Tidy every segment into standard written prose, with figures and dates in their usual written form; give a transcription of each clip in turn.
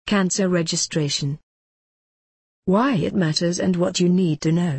Cancer registration. Why it matters and what you need to know.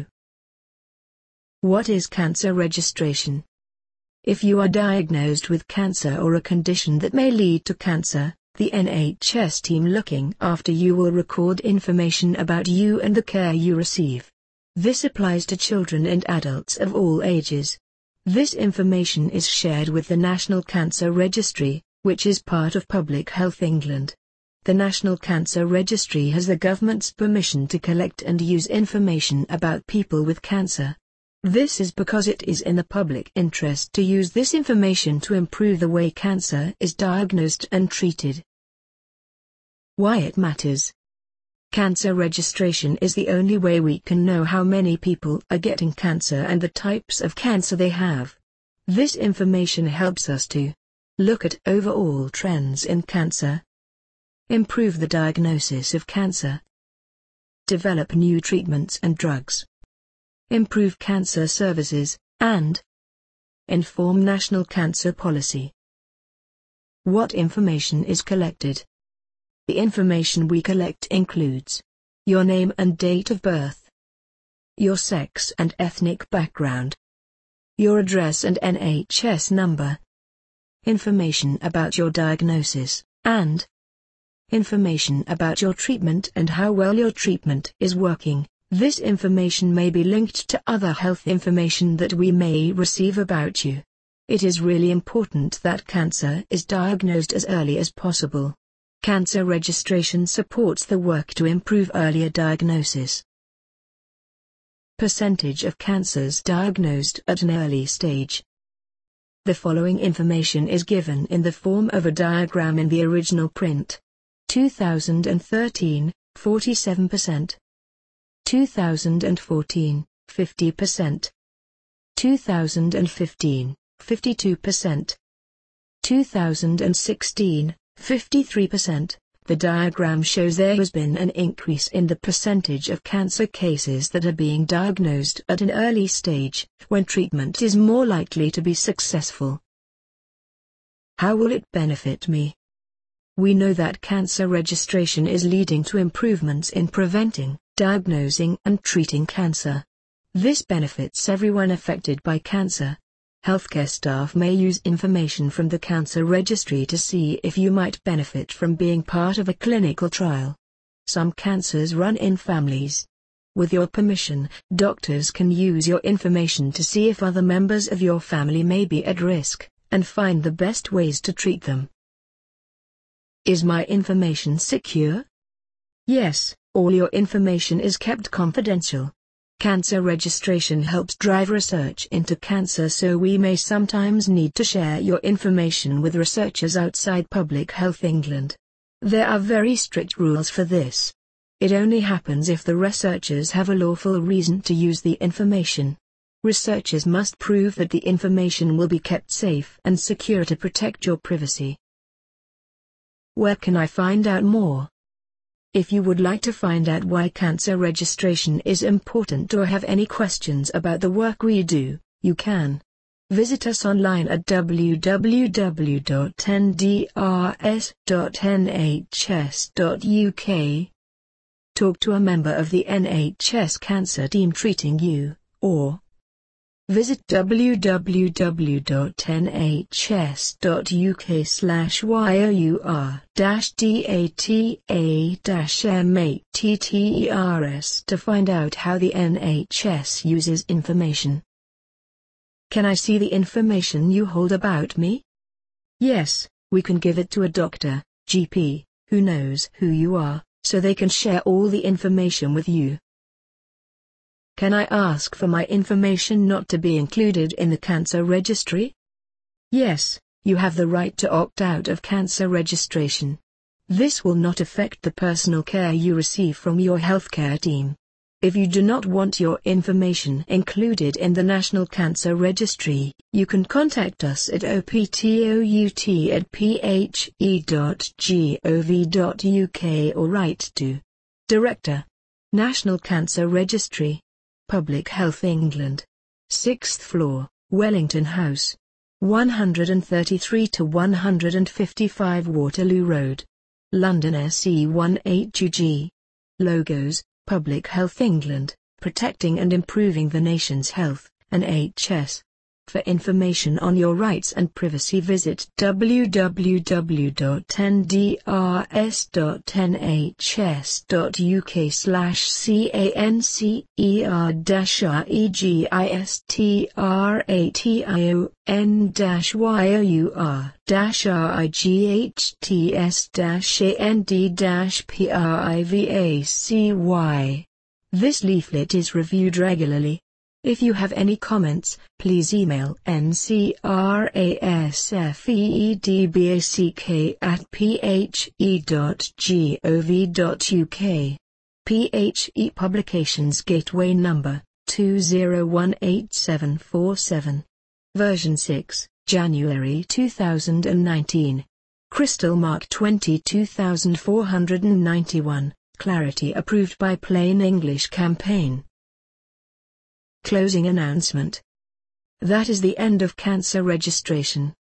What is cancer registration? If you are diagnosed with cancer or a condition that may lead to cancer, the NHS team looking after you will record information about you and the care you receive. This applies to children and adults of all ages. This information is shared with the National Cancer Registry, which is part of Public Health England. The National Cancer Registry has the government's permission to collect and use information about people with cancer. This is because it is in the public interest to use this information to improve the way cancer is diagnosed and treated. Why it matters. Cancer registration is the only way we can know how many people are getting cancer and the types of cancer they have. This information helps us to look at overall trends in cancer, improve the diagnosis of cancer, develop new treatments and drugs, improve cancer services, and inform national cancer policy. What information is collected? The information we collect includes your name and date of birth, your sex and ethnic background, your address and NHS number, information about your diagnosis, and information about your treatment and how well your treatment is working. This information may be linked to other health information that we may receive about you. It is really important that cancer is diagnosed as early as possible. Cancer registration supports the work to improve earlier diagnosis. Percentage of cancers diagnosed at an early stage. The following information is given in the form of a diagram in the original print. 2013, 47%. 2014, 50%. 2015, 52%. 2016, 53%. The diagram shows there has been an increase in the percentage of cancer cases that are being diagnosed at an early stage, when treatment is more likely to be successful. How will it benefit me? We know that cancer registration is leading to improvements in preventing, diagnosing and treating cancer. This benefits everyone affected by cancer. Healthcare staff may use information from the cancer registry to see if you might benefit from being part of a clinical trial. Some cancers run in families. With your permission, doctors can use your information to see if other members of your family may be at risk, and find the best ways to treat them. Is my information secure? Yes, all your information is kept confidential. Cancer registration helps drive research into cancer, so we may sometimes need to share your information with researchers outside Public Health England. There are very strict rules for this. It only happens if the researchers have a lawful reason to use the information. Researchers must prove that the information will be kept safe and secure to protect your privacy. Where can I find out more? If you would like to find out why cancer registration is important or have any questions about the work we do, you can visit us online at www.ndrs.nhs.uk. Talk to a member of the NHS cancer team treating you, or visit www.nhs.uk/your-data-matters to find out how the NHS uses information. Can I see the information you hold about me? Yes, we can give it to a doctor, GP, who knows who you are, so they can share all the information with you. Can I ask for my information not to be included in the cancer registry? Yes, you have the right to opt out of cancer registration. This will not affect the personal care you receive from your healthcare team. If you do not want your information included in the National Cancer Registry, you can contact us at optout@phe.gov.uk or write to Director, National Cancer Registry, Public Health England, 6th floor, Wellington House, 133 to 155 Waterloo Road, London SE18UG. Logos, Public Health England, protecting and improving the nation's health, NHS. For information on your rights and privacy, visit www.ncrregistration.uk/CANCEREGISTRATION-RIGHTS-PRIVACY. This leaflet is reviewed regularly. If you have any comments, please email ncrasfedback@phe.gov.uk. PHE Publications Gateway Number 2018747. Version 6, January 2019. Crystal Mark 22491, Clarity approved by Plain English Campaign. Closing announcement. That is the end of cancer registration.